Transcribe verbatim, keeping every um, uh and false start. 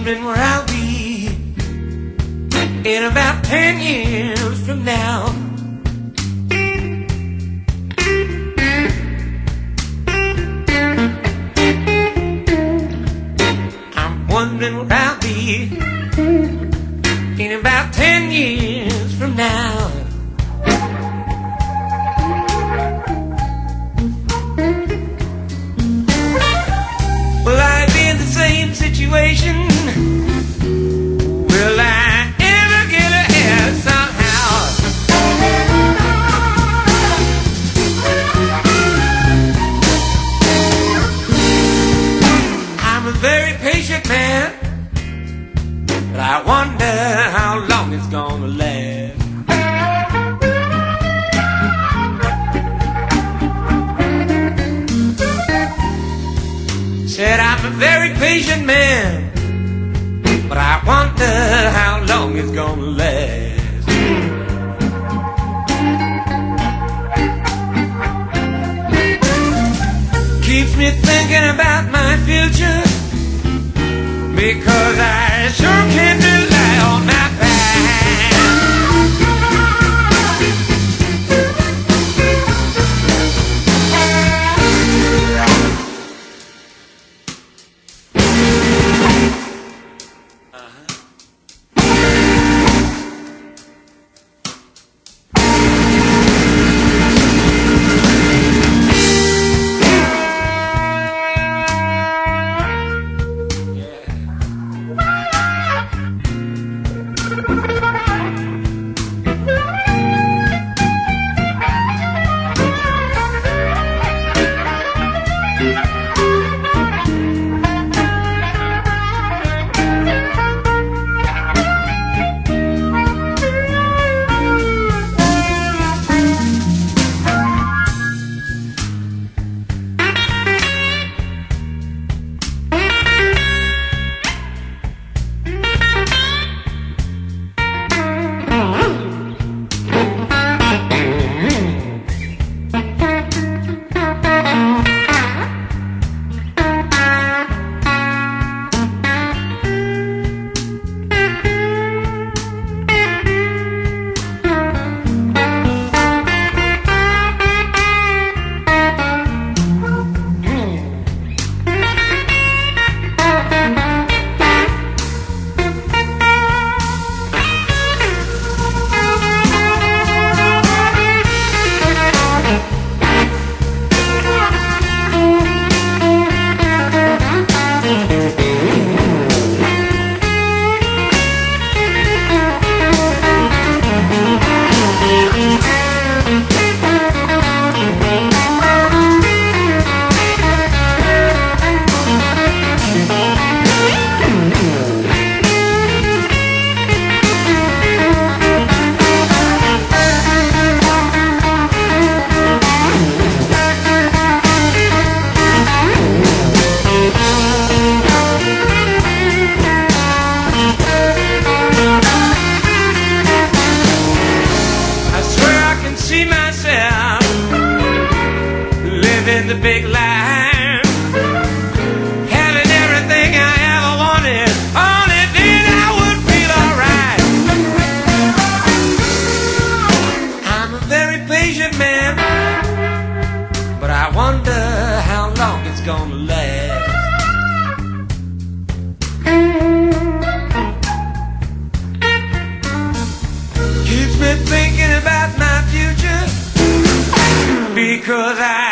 wondering where I'll be in about ten years from now. I'm wondering where I'll be in about ten years from now. Will I be in the same situation? Will I ever get ahead somehow? I'm a very patient man, but I wonder how long it's gonna last. Said I'm a very patient man, but I wonder how long it's gonna last. Keeps me thinking about my future, because I sure can't rely on my in the big line, having everything I ever wanted. Only then I would feel alright. I'm a very patient man, but I wonder how long it's gonna last. Keeps me thinking about my future, because I